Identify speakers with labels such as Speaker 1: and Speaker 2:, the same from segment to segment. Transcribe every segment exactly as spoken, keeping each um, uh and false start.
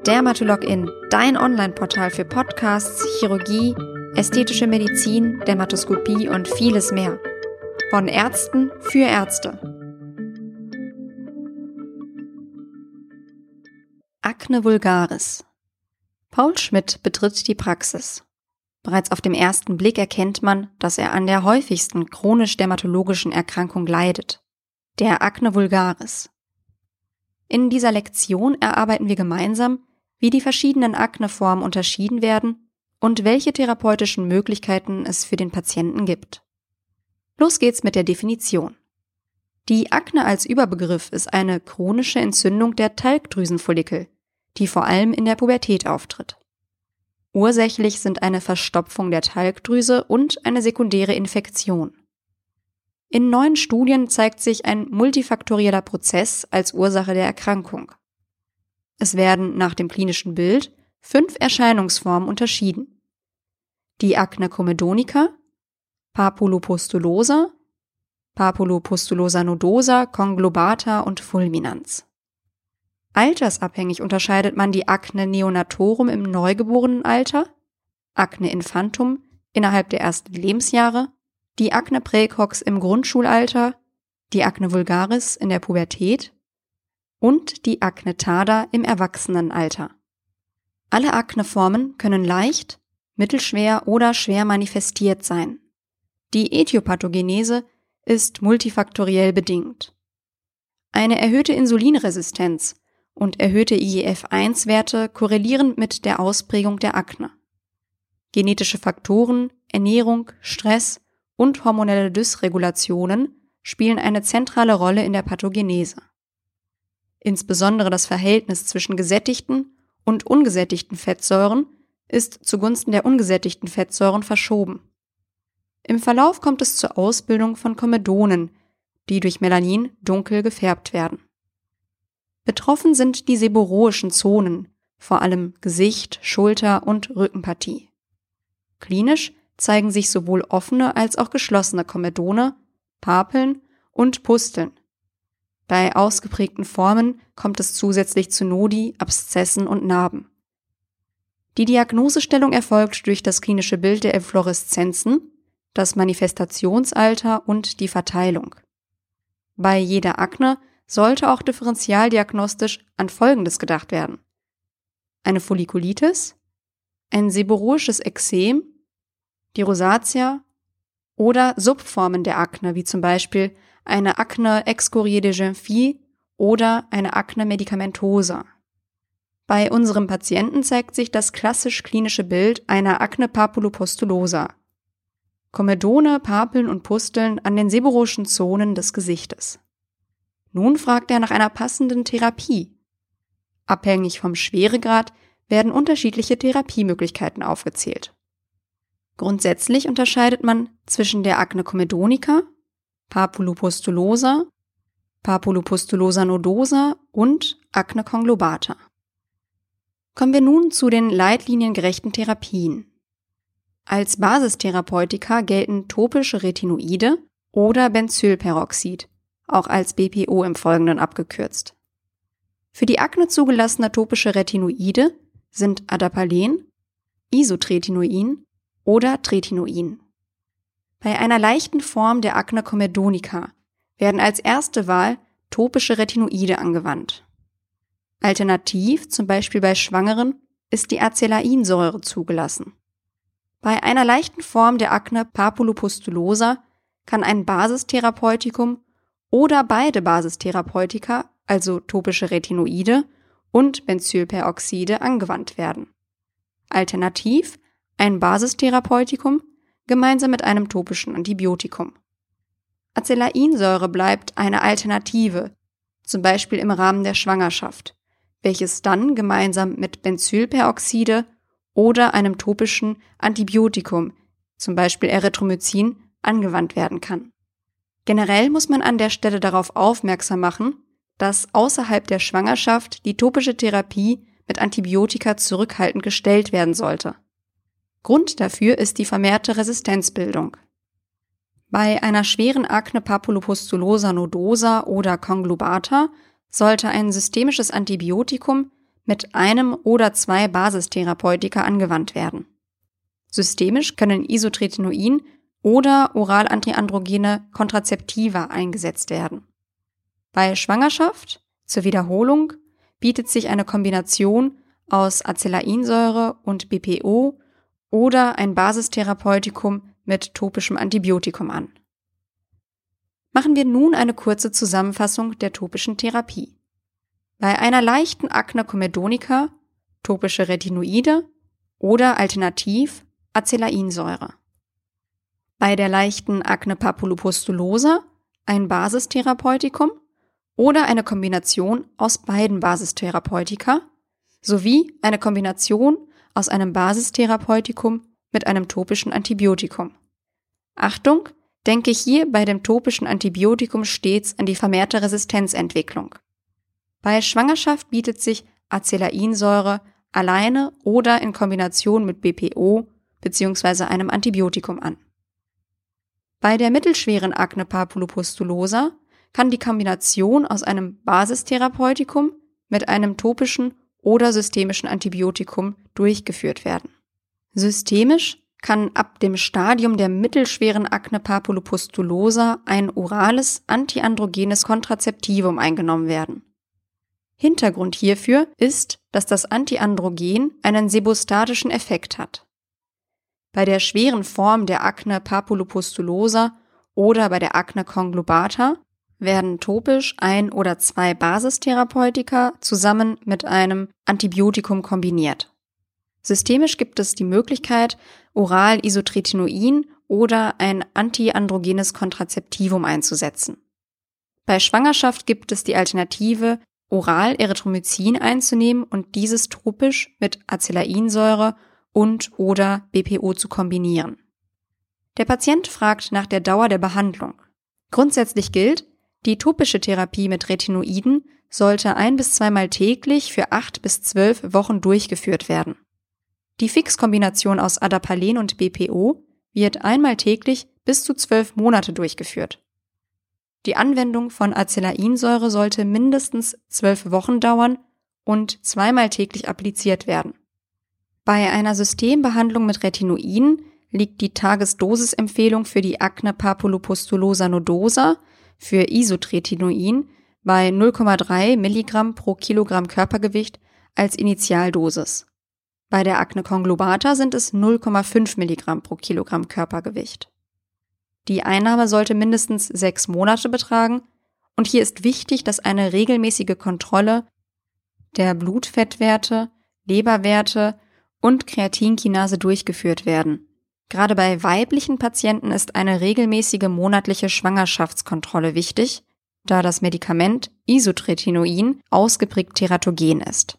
Speaker 1: Dermatologin, dein Online-Portal für Podcasts, Chirurgie, ästhetische Medizin, Dermatoskopie und vieles mehr. Von Ärzten für Ärzte. Akne vulgaris. Paul Schmidt betritt die Praxis. Bereits auf dem ersten Blick erkennt man, dass er an der häufigsten chronisch-dermatologischen Erkrankung leidet, der Akne vulgaris. In dieser Lektion erarbeiten wir gemeinsam, wie die verschiedenen Akneformen unterschieden werden und welche therapeutischen Möglichkeiten es für den Patienten gibt. Los geht's mit der Definition. Die Akne als Überbegriff ist eine chronische Entzündung der Talgdrüsenfollikel, die vor allem in der Pubertät auftritt. Ursächlich sind eine Verstopfung der Talgdrüse und eine sekundäre Infektion. In neuen Studien zeigt sich ein multifaktorieller Prozess als Ursache der Erkrankung. Es werden nach dem klinischen Bild fünf Erscheinungsformen unterschieden. Die Akne comedonica, Papulopustulosa, Papulopustulosa nodosa, conglobata und fulminans. Altersabhängig unterscheidet man die Akne neonatorum im Neugeborenenalter, Akne infantum innerhalb der ersten Lebensjahre, die Akne praecox im Grundschulalter, die Akne vulgaris in der Pubertät und die Akne tarda im Erwachsenenalter. Alle Akneformen können leicht, mittelschwer oder schwer manifestiert sein. Die Äthiopathogenese ist multifaktoriell bedingt. Eine erhöhte Insulinresistenz und erhöhte I G F eins Werte korrelieren mit der Ausprägung der Akne. Genetische Faktoren, Ernährung, Stress und hormonelle Dysregulationen spielen eine zentrale Rolle in der Pathogenese. Insbesondere das Verhältnis zwischen gesättigten und ungesättigten Fettsäuren ist zugunsten der ungesättigten Fettsäuren verschoben. Im Verlauf kommt es zur Ausbildung von Komedonen, die durch Melanin dunkel gefärbt werden. Betroffen sind die seboroischen Zonen, vor allem Gesicht, Schulter- und Rückenpartie. Klinisch zeigen sich sowohl offene als auch geschlossene Komedone, Papeln und Pusteln. Bei ausgeprägten Formen kommt es zusätzlich zu Nodi, Abszessen und Narben. Die Diagnosestellung erfolgt durch das klinische Bild der Effloreszenzen, das Manifestationsalter und die Verteilung. Bei jeder Akne sollte auch differentialdiagnostisch an Folgendes gedacht werden: eine Follikulitis, ein seboroisches Ekzem, die Rosatia oder Subformen der Akne, wie zum Beispiel eine Akne excoriée de jeune fille oder eine Akne medicamentosa. Bei unserem Patienten zeigt sich das klassisch klinische Bild einer Akne papulopustulosa. Komedone, Papeln und Pusteln an den seboroischen Zonen des Gesichtes. Nun fragt er nach einer passenden Therapie. Abhängig vom Schweregrad werden unterschiedliche Therapiemöglichkeiten aufgezählt. Grundsätzlich unterscheidet man zwischen der Akne comedonica, Papulopustulosa, Papulopustulosa nodosa und Akne conglobata. Kommen wir nun zu den leitliniengerechten Therapien. Als Basistherapeutika gelten topische Retinoide oder Benzylperoxid, auch als B P O im Folgenden abgekürzt. Für die Akne zugelassene topische Retinoide sind Adapalen, Isotretinoin oder Tretinoin. Bei einer leichten Form der Akne comedonica werden als erste Wahl topische Retinoide angewandt. Alternativ, zum Beispiel bei Schwangeren, ist die Acelainsäure zugelassen. Bei einer leichten Form der Akne papulopustulosa kann ein Basistherapeutikum oder beide Basistherapeutika, also topische Retinoide und Benzylperoxide, angewandt werden. Alternativ ein Basistherapeutikum gemeinsam mit einem topischen Antibiotikum. Acelainsäure bleibt eine Alternative, zum Beispiel im Rahmen der Schwangerschaft, welches dann gemeinsam mit Benzylperoxide oder einem topischen Antibiotikum, zum Beispiel Erythromycin, angewandt werden kann. Generell muss man an der Stelle darauf aufmerksam machen, dass außerhalb der Schwangerschaft die topische Therapie mit Antibiotika zurückhaltend gestellt werden sollte. Grund dafür ist die vermehrte Resistenzbildung. Bei einer schweren Akne papulopustulosa nodosa oder conglobata sollte ein systemisches Antibiotikum mit einem oder zwei Basistherapeutika angewandt werden. Systemisch können Isotretinoin oder oral antiandrogene Kontrazeptiva eingesetzt werden. Bei Schwangerschaft, zur Wiederholung, bietet sich eine Kombination aus Acelainsäure und B P O oder ein Basistherapeutikum mit topischem Antibiotikum an. Machen wir nun eine kurze Zusammenfassung der topischen Therapie. Bei einer leichten Akne comedonica, topische Retinoide oder alternativ Acelainsäure. Bei der leichten Akne papulopustulosa ein Basistherapeutikum oder eine Kombination aus beiden Basistherapeutika sowie eine Kombination aus einem Basistherapeutikum mit einem topischen Antibiotikum. Achtung, denke hier bei dem topischen Antibiotikum stets an die vermehrte Resistenzentwicklung. Bei Schwangerschaft bietet sich Acelainsäure alleine oder in Kombination mit B P O bzw. einem Antibiotikum an. Bei der mittelschweren Akne papulopustulosa kann die Kombination aus einem Basistherapeutikum mit einem topischen oder systemischen Antibiotikum durchgeführt werden. Systemisch kann ab dem Stadium der mittelschweren Akne papulopustulosa ein orales antiandrogenes Kontrazeptivum eingenommen werden. Hintergrund hierfür ist, dass das Antiandrogen einen sebostatischen Effekt hat. Bei der schweren Form der Akne papulopustulosa oder bei der Akne conglobata werden topisch ein oder zwei Basistherapeutika zusammen mit einem Antibiotikum kombiniert. Systemisch gibt es die Möglichkeit, oral Isotretinoin oder ein antiandrogenes Kontrazeptivum einzusetzen. Bei Schwangerschaft gibt es die Alternative, oral Erythromycin einzunehmen und dieses topisch mit Acelainsäure und oder B P O zu kombinieren. Der Patient fragt nach der Dauer der Behandlung. Grundsätzlich gilt, die topische Therapie mit Retinoiden sollte ein- bis zweimal täglich für acht bis zwölf Wochen durchgeführt werden. Die Fixkombination aus Adapalen und B P O wird einmal täglich bis zu zwölf Monate durchgeführt. Die Anwendung von Acelainsäure sollte mindestens zwölf Wochen dauern und zweimal täglich appliziert werden. Bei einer Systembehandlung mit Retinoiden liegt die Tagesdosisempfehlung für die Akne papulopustulosa nodosa für Isotretinoin bei null Komma drei Milligramm pro Kilogramm Körpergewicht als Initialdosis. Bei der Akne conglobata sind es null Komma fünf Milligramm pro Kilogramm Körpergewicht. Die Einnahme sollte mindestens sechs Monate betragen und hier ist wichtig, dass eine regelmäßige Kontrolle der Blutfettwerte, Leberwerte und Kreatinkinase durchgeführt werden. Gerade bei weiblichen Patienten ist eine regelmäßige monatliche Schwangerschaftskontrolle wichtig, da das Medikament Isotretinoin ausgeprägt teratogen ist.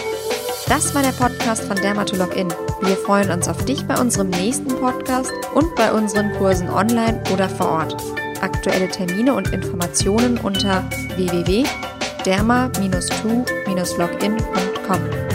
Speaker 1: Das war der Podcast von Dermatologin. Wir freuen uns auf dich bei unserem nächsten Podcast und bei unseren Kursen online oder vor Ort. Aktuelle Termine und Informationen unter w w w punkt derma Bindestrich two Bindestrich login punkt com.